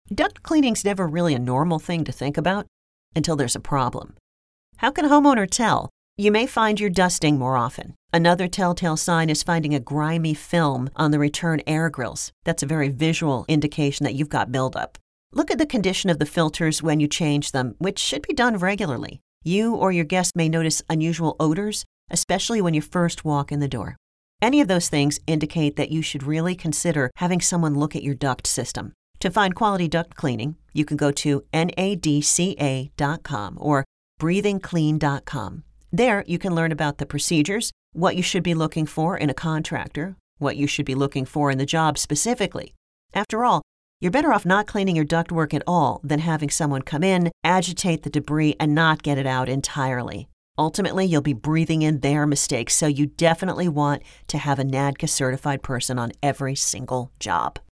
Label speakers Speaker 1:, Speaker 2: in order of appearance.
Speaker 1: Duct cleaning's never really a normal thing to think about until there's a problem. How can a homeowner tell? You may find you're dusting more often. Another telltale sign is finding a grimy film on the return air grills. That's a very visual indication that you've got buildup. Look at the condition of the filters when you change them, which should be done regularly. You or your guest may notice unusual odors, especially when you first walk in the door. Any of those things indicate that you should really consider having someone look at your duct system. To find quality duct cleaning, you can go to nadca.com or breathingclean.com. There, you can learn about the procedures, what you should be looking for in a contractor, what you should be looking for in the job specifically. After all, you're better off not cleaning your ductwork at all than having someone come in, agitate the debris, and not get it out entirely. Ultimately, you'll be breathing in their mistakes, so you definitely want to have a NADCA certified person on every single job.